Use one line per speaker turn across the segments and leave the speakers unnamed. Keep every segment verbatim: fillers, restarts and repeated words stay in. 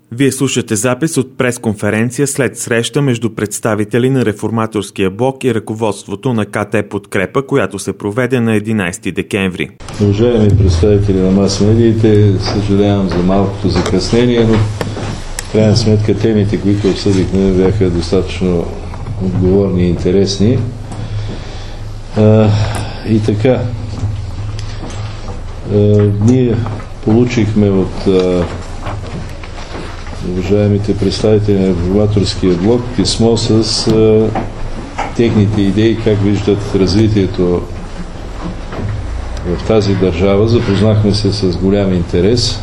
Вие слушате запис от пресконференция след среща между представители на Реформаторския блок и ръководството на КТ Подкрепа, която се проведе на единайсети декември.
Уважаеми представители на мас-медиите, съжалявам за малкото закъснение, но в крайна сметка темите, които обсъдихме, бяха достатъчно отговорни и интересни. А, и така, а, ние получихме от а, уважаемите представители на Реформаторския блок писмо с а, техните идеи, как виждат развитието в тази държава. Запознахме се с голям интерес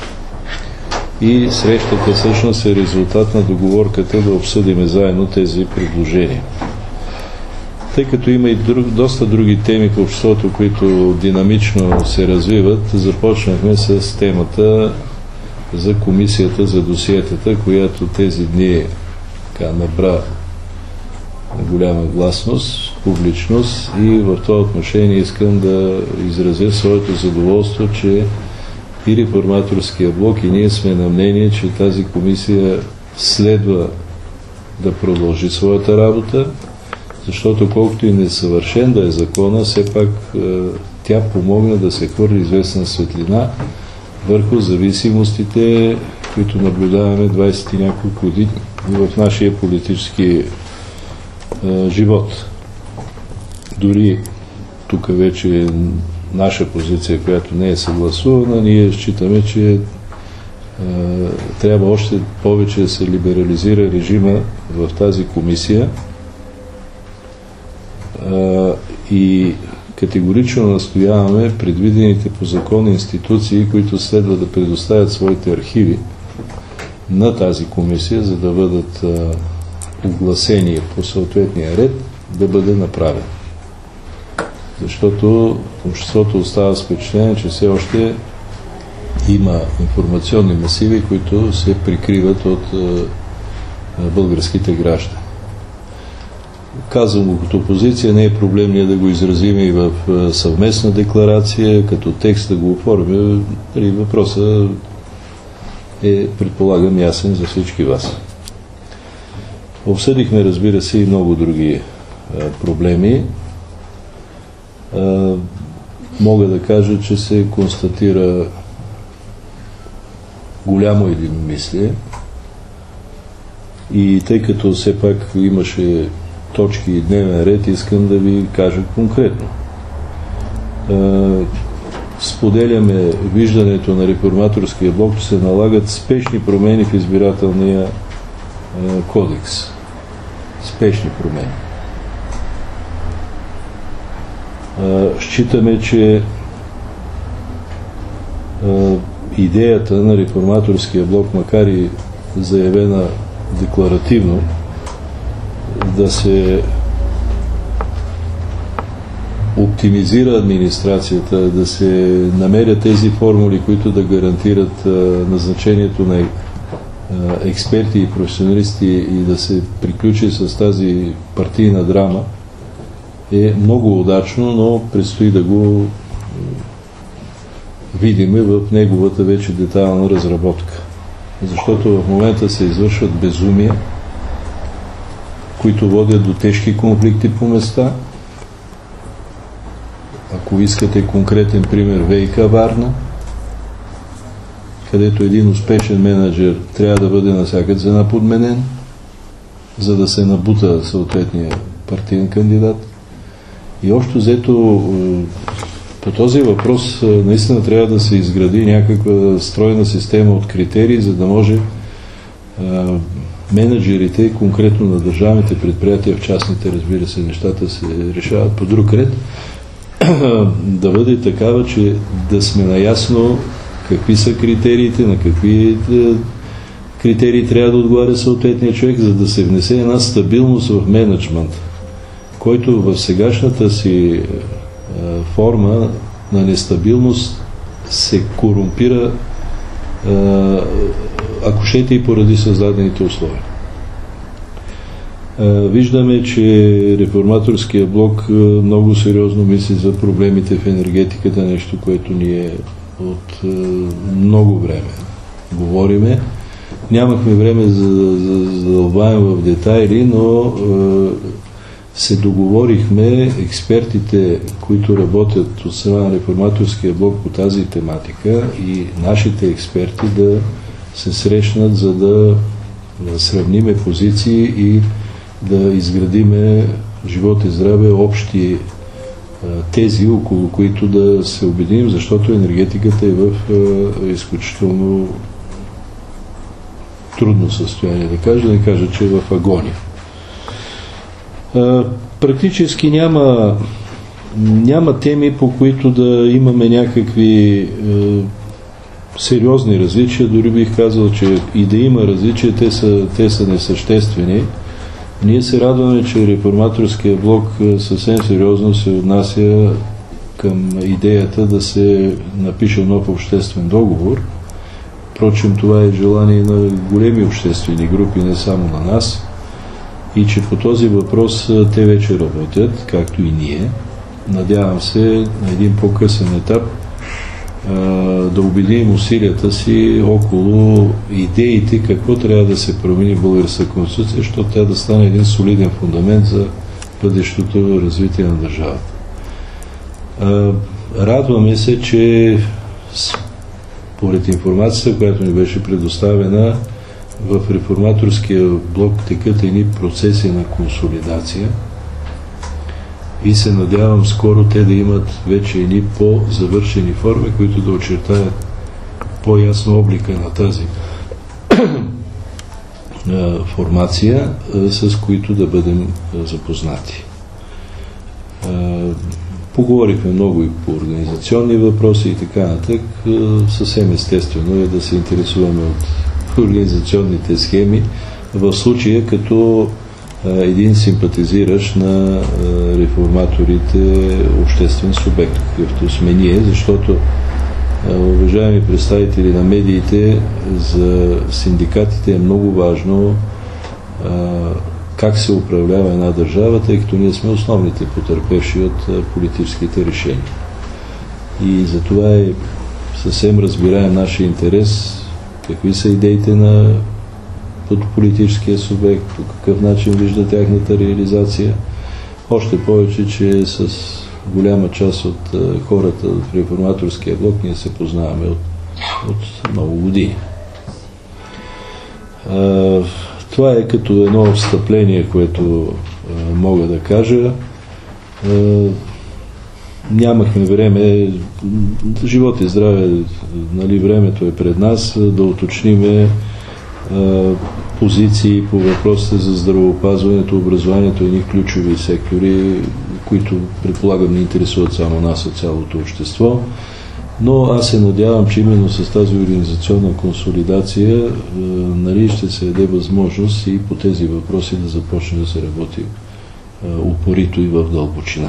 и срещата всъщност е резултат на договорката да обсъдиме заедно тези предложения. Тъй като има и друг, доста други теми в обществото, които динамично се развиват, започнахме с темата за комисията за досиетата, която тези дни така, набра голяма гласност, публичност, и в това отношение искам да изразя своето задоволство, че и Реформаторския блок, и ние сме на мнение, че тази комисия следва да продължи своята работа, защото колкото и несъвършен да е закона, все пак е, тя помогна да се хвърли известна светлина върху зависимостите, които наблюдаваме двайсет и няколко години в нашия политически е, живот. Дори тук вече е наша позиция, която не е съгласувана, ние считаме, че е, трябва още повече да се либерализира режима в тази комисия е, и категорично настояваме предвидените по закон институции, които следва да предоставят своите архиви на тази комисия, за да бъдат а, огласени по съответния ред, да бъде направен. Защото обществото остава с впечатление, че все още има информационни масиви, които се прикриват от а, българските граждани. Казвам го като позиция, не е проблем ние да го изразим и в съвместна декларация, като текст да го оформя. Въпросът е, предполагам, ясен за всички вас. Обсъдихме, разбира се, и много други а, проблеми. А, мога да кажа, че се констатира голямо единомислие и тъй като все пак имаше точки и дневен ред, искам да ви кажа конкретно. Споделяме виждането на Реформаторския блок, че се налагат спешни промени в избирателния кодекс. Спешни промени. Считаме, че идеята на Реформаторския блок, макар и заявена декларативно, да се оптимизира администрацията, да се намерят тези формули, които да гарантират а, назначението на а, експерти и професионалисти и да се приключи с тази партийна драма, е много удачно, но предстои да го видим в неговата вече детайлна разработка. Защото в момента се извършват безумия, които водят до тежки конфликти по места. Ако искате конкретен пример, ВиК Варна, където един успешен менеджер трябва да бъде на всяка цена подменен, за да се набута съответния партиен кандидат. И общо взето по този въпрос наистина трябва да се изгради някаква стройна система от критерии, за да може менеджерите, конкретно на държавните предприятия, в частните, разбира се, нещата се решават по друг ред, да бъде такава, че да сме наясно какви са критериите, на какви критерии трябва да отговаря съответния човек, за да се внесе една стабилност в мениджмънта, който в сегашната си форма на нестабилност се корумпира, ако щете, и поради създадените условия. Виждаме, че Реформаторския блок много сериозно мисли за проблемите в енергетиката, нещо, което ние от много време говориме. нямахме време за да задълбаем в детайли, но е, се договорихме експертите, които работят от страна на Реформаторския блок по тази тематика и нашите експерти да се срещнат, за да сравниме позиции и да изградиме живот и здраве общи тези, около които да се обединим, защото енергетиката е в изключително трудно състояние, да кажа, да не кажа, че е в агония. Практически няма, няма теми, по които да имаме някакви е, сериозни различия, дори бих казал, че и да има различия, те са, те са несъществени. Ние се радваме, че Реформаторския блок съвсем сериозно се отнася към идеята да се напише нов обществен договор. Впрочем, това е желание на големи обществени групи, не само на нас. И че по този въпрос те вече работят, както и ние. Надявам се на един по-късен етап да обединим усилията си около идеите какво трябва да се промени в българската конституция, защото тя да стане един солиден фундамент за бъдещото развитие на държавата. Радваме се, че според информацията, която ни беше предоставена, в Реформаторския блок текат едни процеси на консолидация и се надявам скоро те да имат вече едни по-завършени форми, които да очертаят по-ясно облика на тази формация, с които да бъдем запознати. Поговорихме много и по организационни въпроси и така нататък. Съвсем естествено е да се интересуваме от организационните схеми, в случая като един симпатизиращ на реформаторите обществен субект, какъвто сме ние, защото, уважаеми представители на медиите, за синдикатите е много важно как се управлява една държава, тъй като ние сме основните потърпевши от политическите решения. И за това е съвсем разбираем нашия интерес, какви са идеите на политическия субект, по какъв начин вижда тяхната реализация. Още повече, че с голяма част от хората в Реформаторския блок ние се познаваме от, от много години. Това е като едно встъпление, което мога да кажа. Нямахме време, живот и здраве, нали, времето е пред нас, да уточниме позиции по въпросите за здравеопазването, образованието и едни ключови сектори, които предполагам не интересуват само нас, а цялото общество. Но аз се надявам, че именно с тази организационна консолидация нали, ще се даде възможност и по тези въпроси да започне да се работи упорито и в дълбочина.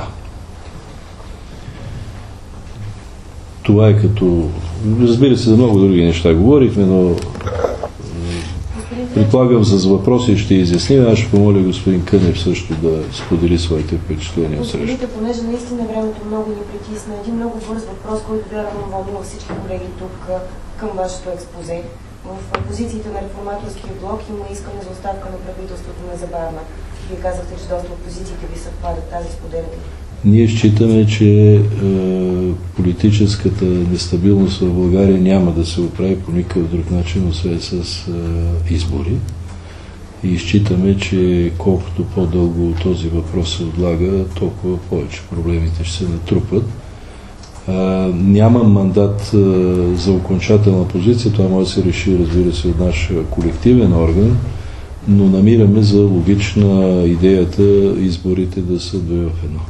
Това е като... Разбира се, за много други неща говорихме, но предполагам за въпроси ще изясним. Аз ще помоля господин Кънев също да сподели своите впечатления от среща.
Позволите, понеже наистина времето много ни притисна, един много бърз въпрос, който вярвам вълнува всички колеги тук към вашето експозе. В позициите на Реформаторския блок има искане за оставка на правителството незабавна. Вие казахте, че доста от позициите ви съвпадат, тази споделяте. Ние считаме, че е, политическата нестабилност в България няма да се оправи по никакъв друг начин, освен с е, избори. И считаме, че колкото по-дълго този въпрос се отлага, толкова повече проблемите ще се натрупат. Е, няма мандат е, за окончателна позиция, това може да се реши, разбира се, от наш колективен орган, но намираме за логична идеята изборите да са две в едно.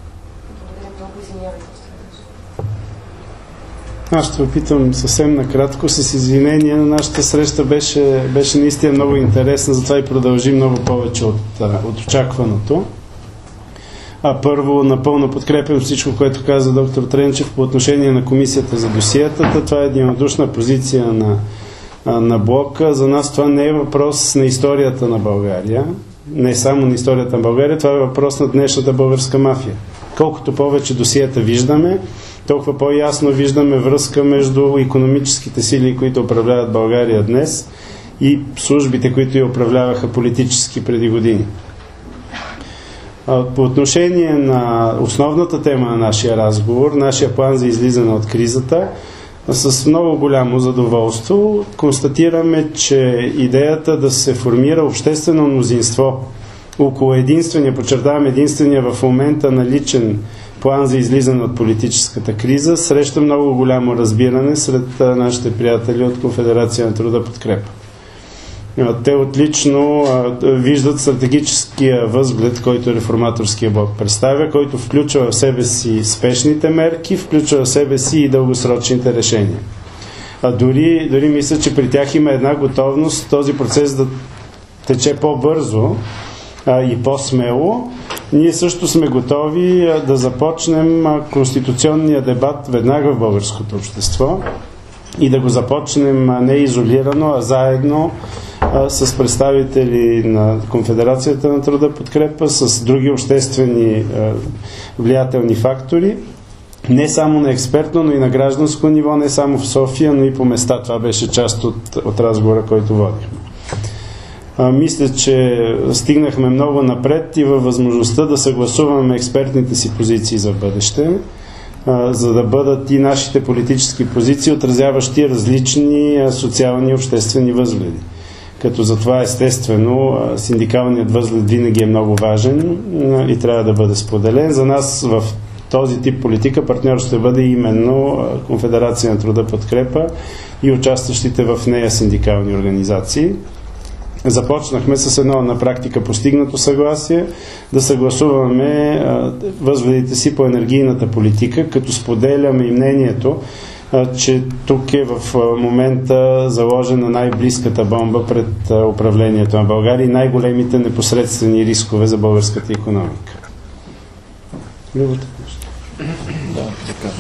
Аз ще опитам съвсем накратко. С извинение, на нашата среща беше, беше наистина много интересна, затова и продължи много повече от, от очакваното. А първо, напълно подкрепям всичко, което каза доктор Тренчев по отношение на комисията за досиетата. Това е единодушна позиция на, на блока. За нас това не е въпрос на историята на България, не само на историята на България, това е въпрос на днешната българска мафия. Колкото повече досиета виждаме, толкова по-ясно виждаме връзка между икономическите сили, които управляват България днес, и службите, които я управляваха политически преди години. По отношение на основната тема на нашия разговор, нашия план за излизане от кризата, с много голямо задоволство констатираме, че идеята да се формира обществено мнозинство около единствения, подчертавам единствения в момента наличен план за излизане от политическата криза, среща много голямо разбиране сред нашите приятели от Конфедерация на труда Подкрепа. Те отлично виждат стратегическия възглед, който Реформаторския блок представя, който включва в себе си спешните мерки, включва в себе си и дългосрочните решения. А дори, дори мисля, че при тях има една готовност този процес да тече по-бързо а, и по-смело. Ние също сме готови а, да започнем а, конституционния дебат веднага в българското общество и да го започнем а, не изолирано, а заедно а, с представители на Конфедерацията на труда Подкрепа, с други обществени а, влиятелни фактори, не само на експертно, но и на гражданско ниво, не само в София, но и по места. Това беше част от, от разговора, който водихме. А, мисля, че стигнахме много напред и във възможността да съгласуваме експертните си позиции за бъдеще, а, за да бъдат и нашите политически позиции, отразяващи различни а, социални и обществени възгледи. Като затова естествено синдикалният възглед винаги е много важен а, и трябва да бъде споделен. За нас в този тип политика партньор ще бъде именно Конфедерация на труда Подкрепа и участващите в нея синдикални организации. Започнахме с едно на практика постигнато съгласие да съгласуваме възгледите си по енергийната политика, като споделяме и мнението, че тук е в момента заложена най-близката бомба пред управлението на България и най-големите непосредствени рискове за българската икономика. Любата.
Да, така.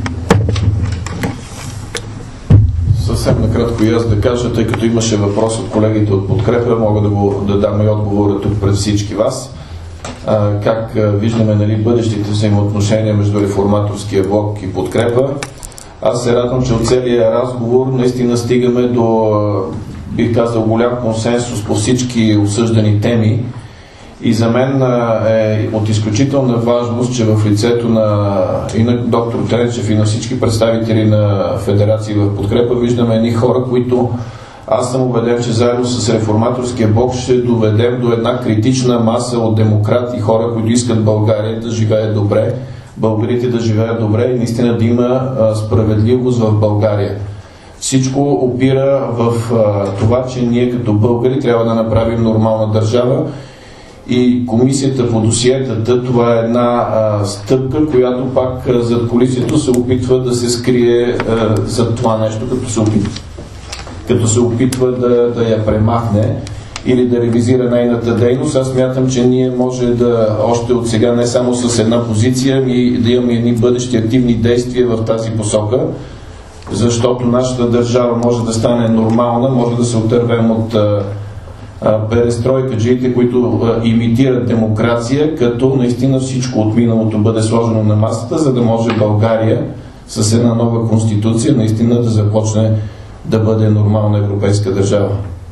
Съвсем накратко и аз да кажа, тъй като имаше въпрос от колегите от Подкрепа, мога да, го, да дам и отговора тук пред всички вас. А, как а, виждаме, нали, бъдещите взаимоотношения между Реформаторския блок и Подкрепа. Аз се радвам, че от целия разговор наистина стигаме до, бих казал, голям консенсус по всички обсъждани теми. И за мен е от изключителна важност, че в лицето на, и на доктор Тренчев и на всички представители на Федерации в Подкрепа виждаме едни хора, които аз съм убеден, че заедно с Реформаторския блок ще доведем до една критична маса от демократи, хора, които искат България да живее добре, българите да живеят добре и наистина да има справедливост в България. Всичко опира в това, че ние като българи трябва да направим нормална държава. И комисията по досиетата, това е една а, стъпка, която пак а, зад колисието се опитва да се скрие а, зад това нещо, като се опитва, като се опитва да, да я премахне или да ревизира нейната дейност. Аз смятам, че ние може да още от сега не само с една позиция, и да имаме едни бъдещи активни действия в тази посока, защото нашата държава може да стане нормална, може да се отървем от а, перестройкаджиите, които а, имитират демокрация, като наистина всичко от миналото бъде сложено на масата, за да може България с една нова конституция наистина да започне да бъде нормална европейска държава.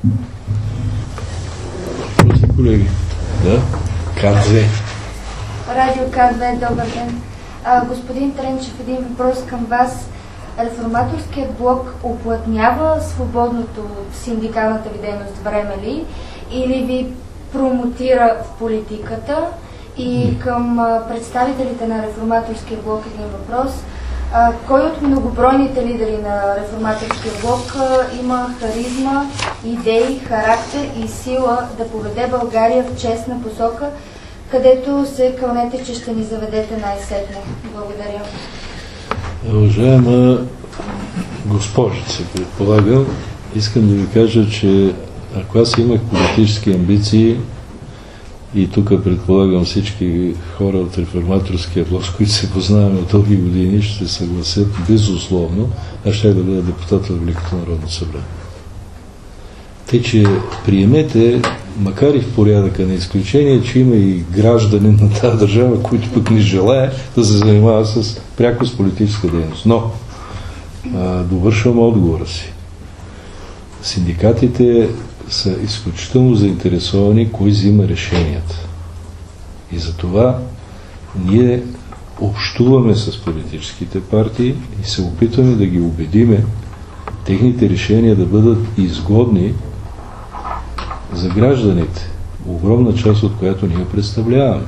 Колеги, да? Кадзе.
Радио Кадзе, добър ден. А, господин Тренчев, един въпрос към вас. Реформаторският блок уплътнява свободното от синдикалната ви дейност време ли или ви промотира в политиката? И към представителите на Реформаторския блок един въпрос. А, кой от многобройните лидери на Реформаторския блок а, има харизма, идеи, характер и сила да поведе България в честна посока, където се кълнете, че ще ни заведете най-сетне? Благодаря.
Уважаема госпожица, предполагам, искам да ви кажа, че ако аз имах политически амбиции, и тук предполагам всички хора от Реформаторския блок, с които се познаваме от дълги години, ще се съгласят безусловно, аз ще да бъда депутат в Великото народно събрание. Тъй, че приемете, макар и в порядъка на изключение, че има и граждани на тази държава, които пък не желая да се занимава с пряко с политическа дейност. Но а, довършвам отговора си. Синдикатите са изключително заинтересовани кой взима решенията. И затова ние общуваме с политическите партии и се опитваме да ги убедиме техните решения да бъдат изгодни за гражданите, огромна част от която ние представляваме.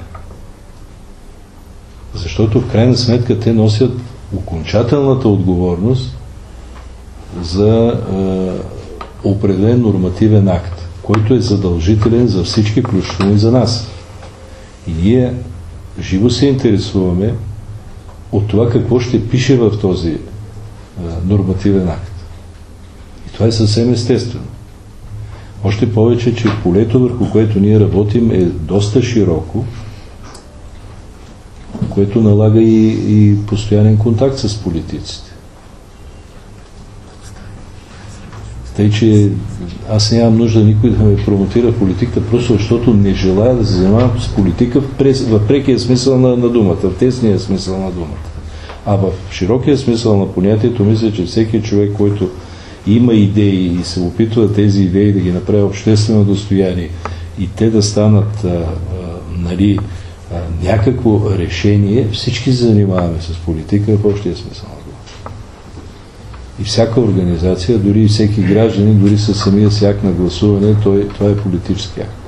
Защото в крайна сметка те носят окончателната отговорност за е, определен нормативен акт, който е задължителен за всички, включително и за нас. И ние живо се интересуваме от това какво ще пише в този е, нормативен акт. И това е съвсем естествено. Още повече, че полето, върху което ние работим, е доста широко, което налага и, и постоянен контакт с политиците. Тъй, че аз нямам нужда никой да ме промотира в политиката, просто защото не желая да се занимавам с политика в, прес, в прекия смисъл на, на думата, в тесния смисъл на думата. А в широкия смисъл на понятието, мисля, че всеки човек, който има идеи и се опитва тези идеи да ги направи обществено достояние и те да станат а, а, нали, а, някакво решение, всички се занимаваме с политика в общия смисъл на думата. И всяка организация, дори и всеки гражданин, дори със самия си акт на гласуване, той, това е политически акт.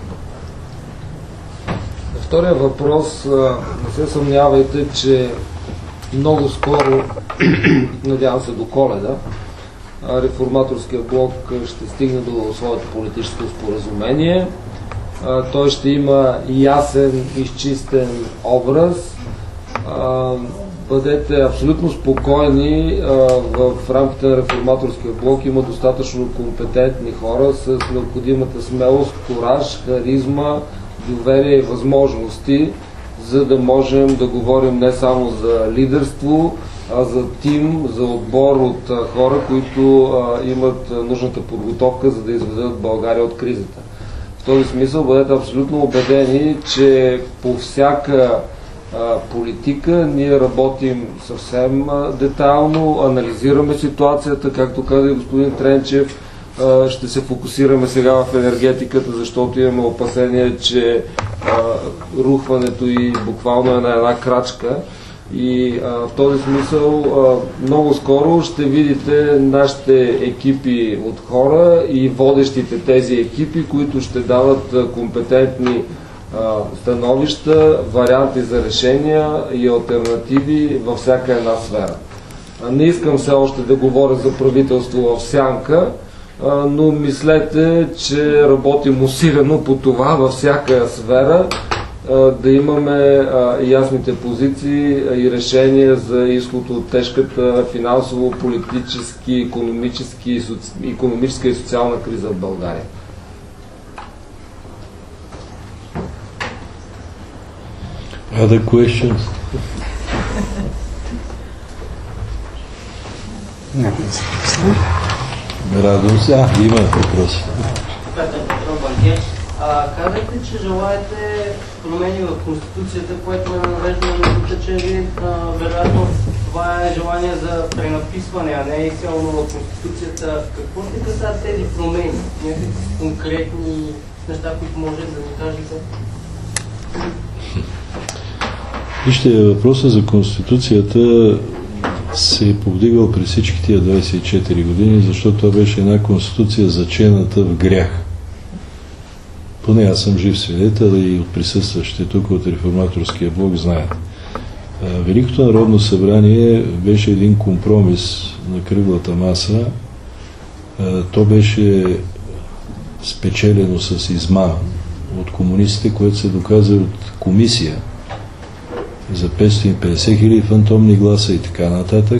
Втория въпрос, не се съмнявайте, че много скоро, надявам се до Коледа, Реформаторския блок ще стигне до своето политическо споразумение. Той ще има ясен, изчистен образ. Бъдете абсолютно спокойни. В рамките на Реформаторския блок има достатъчно компетентни хора с необходимата смелост, кураж, харизма, доверие и възможности, за да можем да говорим не само за лидерство, а за тим, за отбор от а, хора, които а, имат а, нужната подготовка, за да изведат България от кризата. В този смисъл бъдете абсолютно убедени, че по всяка а, политика ние работим съвсем а, детайлно, анализираме ситуацията, както каза и господин Тренчев, а, ще се фокусираме сега в енергетиката, защото имаме опасение, че а, рухването и буквално е на една крачка. И а, в този смисъл а, много скоро ще видите нашите екипи от хора и водещите тези екипи, които ще дават а, компетентни а, становища, варианти за решения и алтернативи във всяка една сфера. А, не искам все още да говоря за правителство в сянка, а, но мислете, че работим усилено по това във всяка сфера, да имаме а, ясните позиции и решения за изход от тежката финансово, политически, икономически, соци... икономическа и социална криза в България.
Other questions? Радвам се. А, има въпроси.
А, казахте, че желаете промени в Конституцията, което ме навежда на мисълта, че ви, вероятно това е желание за пренаписване, а не изцяло в Конституцията. Какво ще касаят тези промени? Някакви конкретни неща, които може да ни кажете?
Вижте, въпросът за Конституцията се е повдигал през всички тия двадесет и четири години, защото това беше една Конституция зачената в грях. Поне аз съм жив свидетел и от присъстващите тук от Реформаторския блок знаят. Великото народно събрание беше един компромис на кръглата маса. То беше спечелено с измама от комунистите, което се доказа от комисия за петстотин и петдесет хиляди фантомни гласа и така нататък.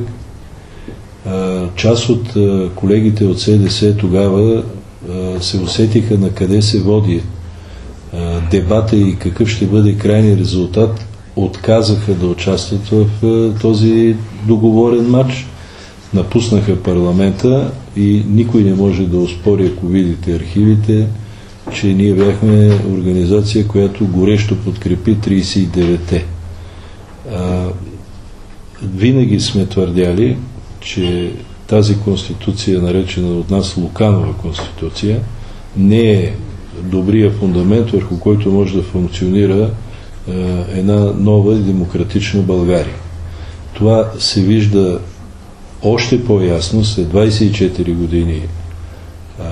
Част от колегите от СДС тогава се усетиха на къде се води дебата и какъв ще бъде крайният резултат, отказаха да участват в този договорен матч, напуснаха парламента и никой не може да оспори, ако видите архивите, че ние бяхме организация, която горещо подкрепи тридесет и деветте. Винаги сме твърдяли, че тази конституция, наречена от нас Луканова конституция, не е добрия фундамент, върху който може да функционира е, една нова и демократична България. Това се вижда още по-ясно след двадесет и четири години а,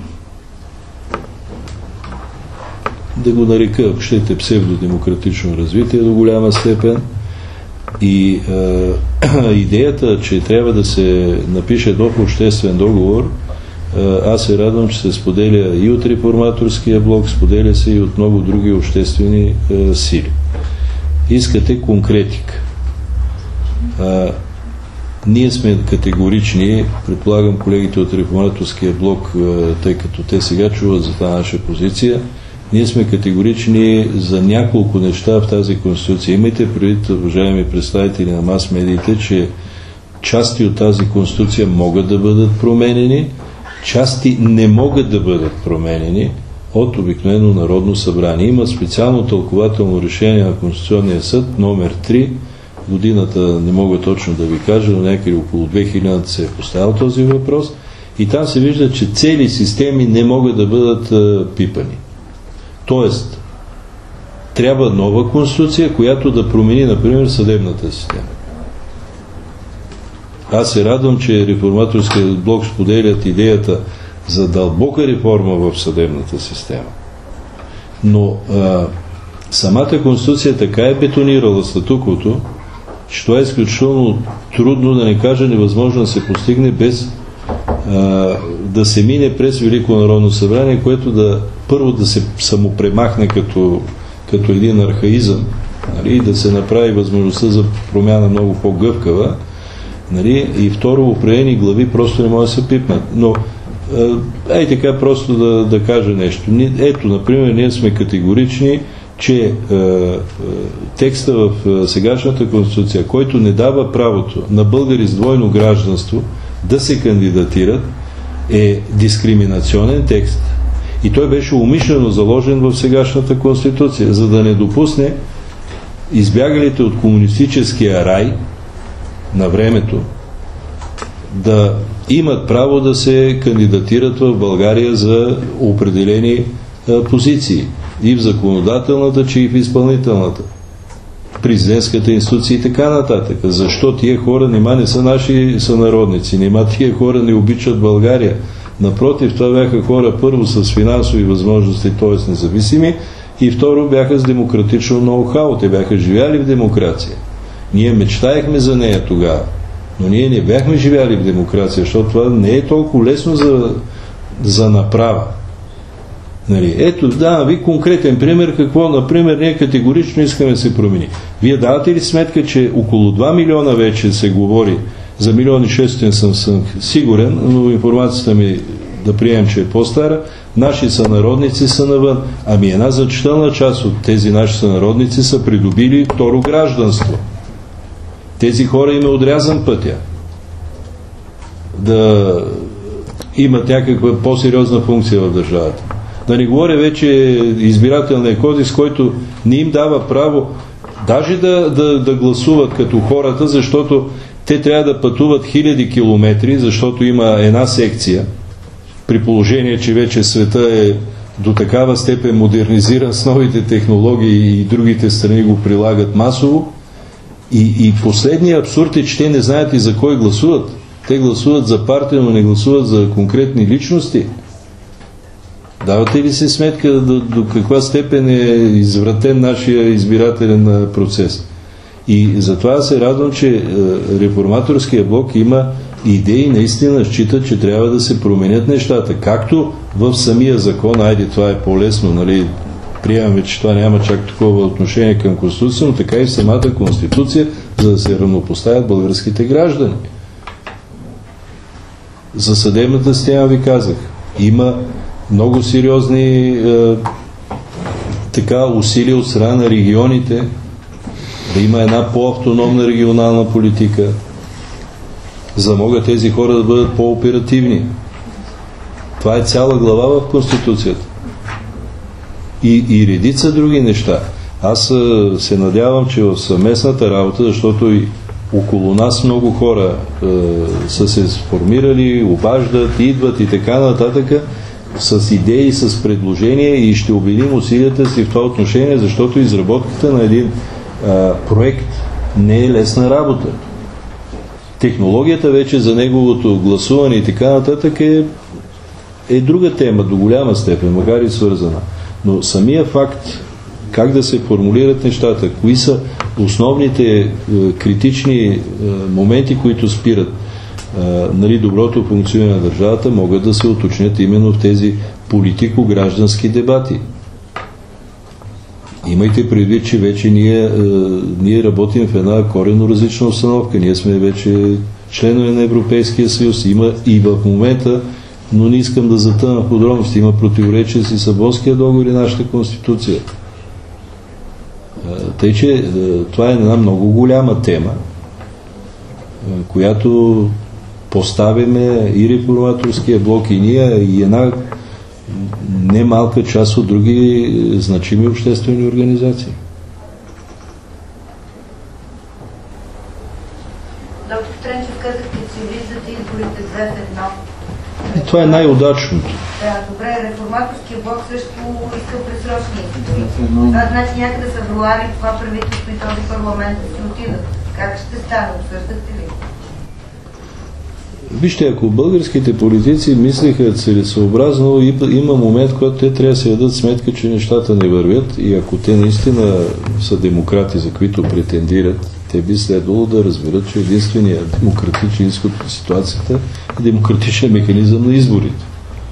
да го нарека, ако щете, псевдодемократично развитие до голяма степен. И а, идеята, че трябва да се напише нов обществен договор, а, аз се радвам, че се споделя и от реформаторския блок, споделя се и от много други обществени а, сили. Искате конкретика. А, ние сме категорични, предполагам колегите от реформаторския блок, а, тъй като те сега чуват за тази наша позиция, ние сме категорични за няколко неща в тази конституция. Имайте предвид, уважаеми представители на мас-медиите, че части от тази конституция могат да бъдат променени, части не могат да бъдат променени от обикновено Народно събрание. Има специално тълкователно решение на Конституционния съд, номер три, годината не мога точно да ви кажа, но някъде около две хиляди се е поставил този въпрос и там се вижда, че цели системи не могат да бъдат а, пипани. Тоест, трябва нова конституция, която да промени, например, съдебната система. Аз се радвам, че реформаторският блок споделят идеята за дълбока реформа в съдебната система. Но а, самата конституция така е бетонирала статуквото, че това е изключително трудно, да не кажа невъзможно да се постигне без а, да се мине през Велико народно събрание, което да първо да се самопремахне като, като един архаизъм, нали, и да се направи възможността за промяна много по-гъвкава, нали, и второ, определени глави просто не може да се пипнат. Но ей така просто да, да кажа нещо. Ето, например, ние сме категорични, че е, е, текста в е, сегашната конституция, който не дава правото на българи с двойно гражданство да се кандидатират, е дискриминационен текст. И той беше умишлено заложен в сегашната конституция, за да не допусне избягалите от комунистическия рай на времето да имат право да се кандидатират в България за определени а, позиции. И в законодателната, че и в изпълнителната. Президентската институция и така нататък. Защо тия хора нима не са наши сънародници, нима тия хора не обичат България. Напротив, това бяха хора първо с финансови възможности, т.е. независими, и второ бяха с демократично ноу-хау. Те бяха живяли в демокрация. Ние мечтаехме за нея тогава, но ние не бяхме живяли в демокрация, защото това не е толкова лесно за, за направа. Нали, ето, да, ви конкретен пример, какво, например, ние категорично искаме да се промени. Вие давате ли сметка, че около два милиона вече се говори, за милион и шестстотин съм, съм сигурен, но информацията ми да приемем, че е по-стара, наши сънародници са навън. Ами една значителна част от тези наши сънародници са придобили второ гражданство. Тези хора им е отрязан пътя да имат някаква по-сериозна функция в държавата. Да не говоря вече избирателния кодекс, който не им дава право даже да, да, да гласуват като хората, защото те трябва да пътуват хиляди километри, защото има една секция, при положение, че вече света е до такава степен модернизиран с новите технологии и другите страни го прилагат масово. И, и последният абсурд е, че те не знаят и за кой гласуват. Те гласуват за партия, но не гласуват за конкретни личности. Давате ли се сметка до, до каква степен е извратен нашия избирателен процес? И затова се радвам, че реформаторския блок има идеи, наистина счита, че трябва да се променят нещата. Както в самия закон, айде това е по-лесно, нали, приемаме, че това няма чак такова отношение към Конституция, но така и в самата Конституция, за да се равнопоставят българските граждани. За съдебната система ви казах, има много сериозни е, така усилия от страна на регионите да има една по-автономна регионална политика, за да могат тези хора да бъдат по-оперативни. Това е цяла глава в Конституцията. И, и редица други неща. Аз се надявам, че в съвместната работа, защото и около нас много хора е, са се сформирали, обаждат, идват и така нататък с идеи, с предложения и ще обединим усилията си в това отношение, защото изработката на един е, проект не е лесна работа. Технологията вече за неговото гласуване и така нататък е, е друга тема до голяма степен, макар и свързана. Но самия факт как да се формулират нещата, кои са основните е, критични е, моменти, които спират е, нали, доброто функциониране на държавата, могат да се уточнят именно в тези политико-граждански дебати. Имайте предвид, че вече ние, е, ние работим в една коренно различна установка. Ние сме вече членове на Европейския съюз. Има и в момента, но не искам да затъна в подробности, има противоречие с Лисабонския договор и нашата конституция. Тъй, че това е една много голяма тема, която поставяме и реформаторския блок, и ние, и една немалка част от други значими обществени организации.
Доктор Тренчев, казахте, че виждат изборите две в едно.
И това е най-удачното.
Да, добре, реформаторския блок също иска пресрочни избори. Това значи някъде в февруари това правителство и този парламент да си отидат. Как ще стане? Обсъждате ли?
Вижте, ако българските политици мислиха целесообразно, има момент, когато те трябва да се дадат сметка, че нещата не вървят и ако те наистина са демократи, за които претендират, те би следвало да разберат, че единственият демократичен изход на ситуацията е демократичен механизъм на изборите.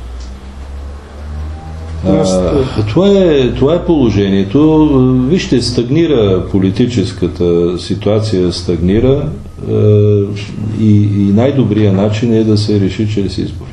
А, това, е, това е положението. Вижте, стагнира политическата ситуация, стагнира а, и, и най-добрият начин е да се реши чрез избори.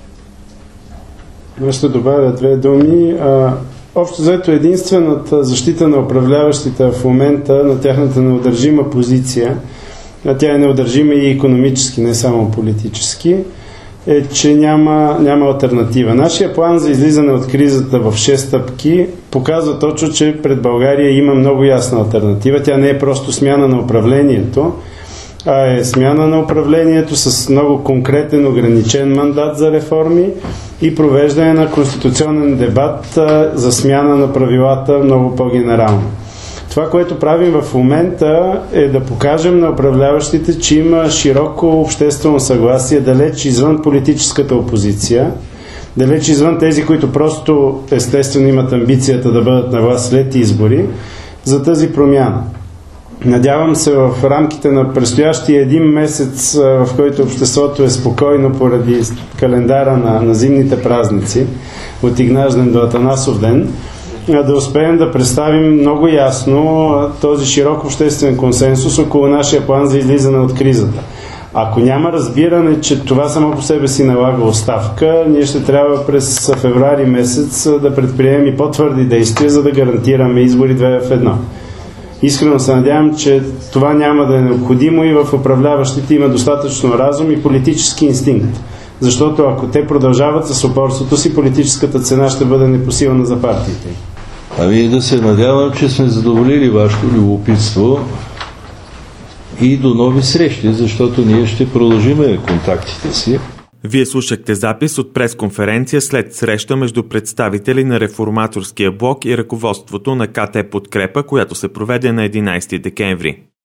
Ще добавя две думи. А, общо взето единствената защита на управляващите в момента на тяхната неудържима позиция, а тя е неудържима и икономически, не само политически, е, че няма, няма алтернатива. Нашия план за излизане от кризата в шест стъпки показва точно, че пред България има много ясна алтернатива. Тя не е просто смяна на управлението, а е смяна на управлението с много конкретен, ограничен мандат за реформи и провеждане на конституционен дебат а, за смяна на правилата много по-генерално. Това, което правим в момента е да покажем на управляващите, че има широко обществено съгласие, далеч извън политическата опозиция, далеч извън тези, които просто естествено имат амбицията да бъдат на власт след избори, за тази промяна. Надявам се в рамките на предстоящия един месец, в който обществото е спокойно поради календара на, на зимните празници, от Игнажден до Атанасов ден, да успеем да представим много ясно този широк обществен консенсус около нашия план за излизане от кризата. Ако няма разбиране, че това само по себе си налага оставка, ние ще трябва през февруари месец да предприемем и по-твърди действия, за да гарантираме избори две в едно. Искрено се надявам, че това няма да е необходимо и в управляващите има достатъчно разум и политически инстинкт. Защото ако те продължават с упорството си, политическата цена ще бъде непосилна за партиите.
Ами да се надявам, че сме задоволили вашето любопитство и до нови срещи, защото ние ще продължиме контактите си.
Вие слушахте запис от пресконференция след среща между представители на Реформаторския блок и ръководството на КТ Подкрепа, която се проведе на единайсети декември.